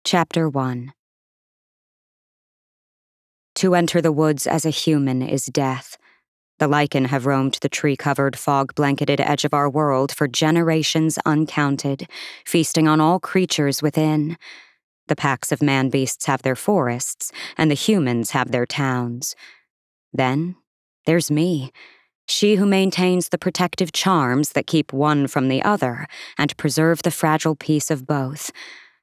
Chapter 1. To enter the woods as a human is death. The lichen have roamed the tree-covered, fog-blanketed edge of our world for generations uncounted, feasting on all creatures within. The packs of man-beasts have their forests, and the humans have their towns. Then there's me, she who maintains the protective charms that keep one from the other and preserve the fragile peace of both.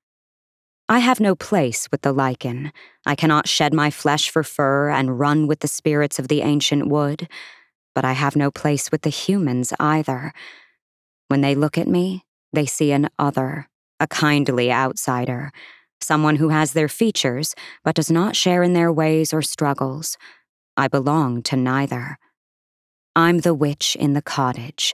I have no place with the lichen. I cannot shed my flesh for fur and run with the spirits of the ancient wood. But I have no place with the humans either. When they look at me, they see an other, a kindly outsider, someone who has their features but does not share in their ways or struggles. I belong to neither. I'm the witch in the cottage.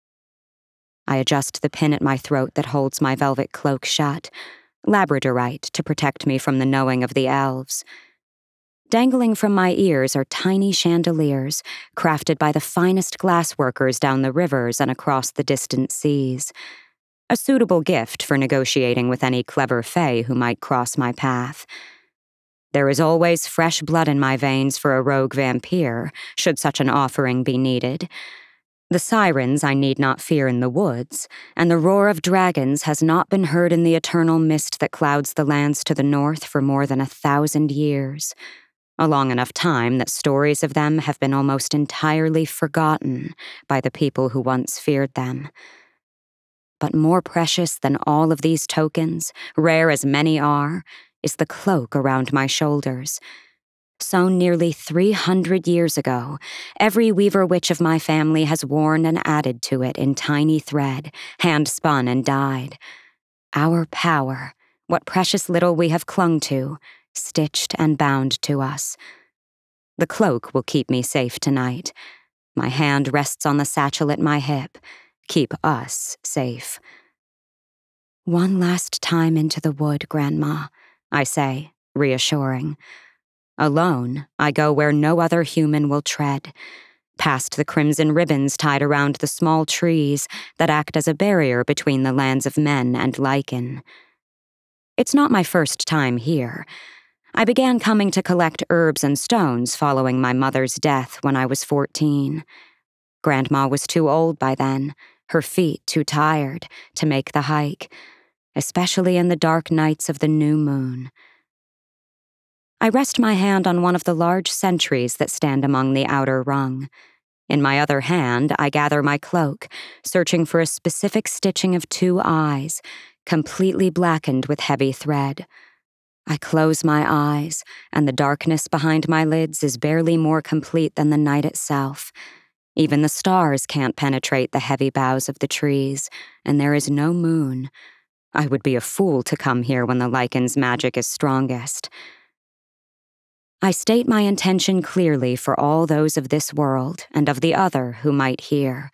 I adjust the pin at my throat that holds my velvet cloak shut, labradorite to protect me from the knowing of the elves. Dangling from my ears are tiny chandeliers, crafted by the finest glassworkers down the rivers and across the distant seas. A suitable gift for negotiating with any clever fae who might cross my path. There is always fresh blood in my veins for a rogue vampire, should such an offering be needed. The sirens I need not fear in the woods, and the roar of dragons has not been heard in the eternal mist that clouds the lands to the north for more than 1,000 years. A long enough time that stories of them have been almost entirely forgotten by the people who once feared them. But more precious than all of these tokens, rare as many are, is the cloak around my shoulders. Sewn nearly 300 years ago, every weaver witch of my family has worn and added to it in tiny thread, hand-spun and dyed. Our power, what precious little we have clung to, stitched and bound to us. The cloak will keep me safe tonight. My hand rests on the satchel at my hip. Keep us safe. One last time into the wood, Grandma, I say, reassuring. Alone, I go where no other human will tread, past the crimson ribbons tied around the small trees that act as a barrier between the lands of men and lichen. It's not my first time here. I began coming to collect herbs and stones following my mother's death when I was 14. Grandma was too old by then, her feet too tired to make the hike, especially in the dark nights of the new moon. I rest my hand on one of the large sentries that stand among the outer rung. In my other hand, I gather my cloak, searching for a specific stitching of 2 eyes, completely blackened with heavy thread. I close my eyes, and the darkness behind my lids is barely more complete than the night itself. Even the stars can't penetrate the heavy boughs of the trees, and there is no moon. I would be a fool to come here when the lichen's magic is strongest. I state my intention clearly for all those of this world and of the other who might hear.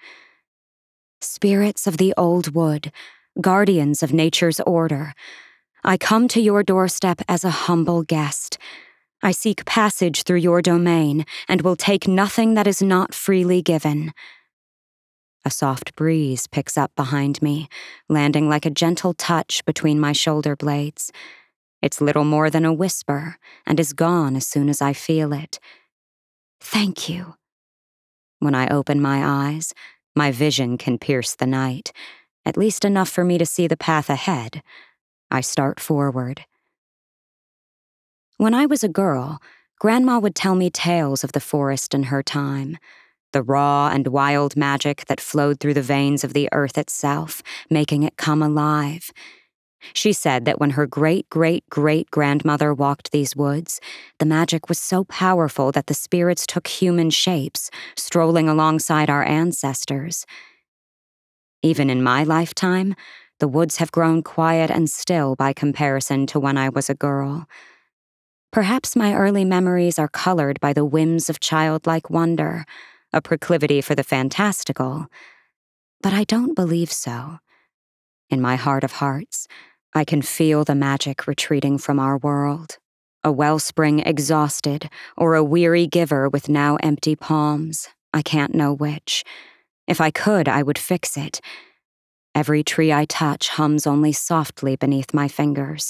Spirits of the old wood, guardians of nature's order, I come to your doorstep as a humble guest. I seek passage through your domain and will take nothing that is not freely given. A soft breeze picks up behind me, landing like a gentle touch between my shoulder blades. It's little more than a whisper, and is gone as soon as I feel it. Thank you. When I open my eyes, my vision can pierce the night, at least enough for me to see the path ahead. I start forward. When I was a girl, Grandma would tell me tales of the forest in her time, the raw and wild magic that flowed through the veins of the earth itself, making it come alive. She said that when her great-great-great-grandmother walked these woods, the magic was so powerful that the spirits took human shapes, strolling alongside our ancestors. Even in my lifetime, the woods have grown quiet and still by comparison to when I was a girl. Perhaps my early memories are colored by the whims of childlike wonder, a proclivity for the fantastical. But I don't believe so. In my heart of hearts, I can feel the magic retreating from our world, a wellspring exhausted or a weary giver with now empty palms. I can't know which. If I could, I would fix it. Every tree I touch hums only softly beneath my fingers.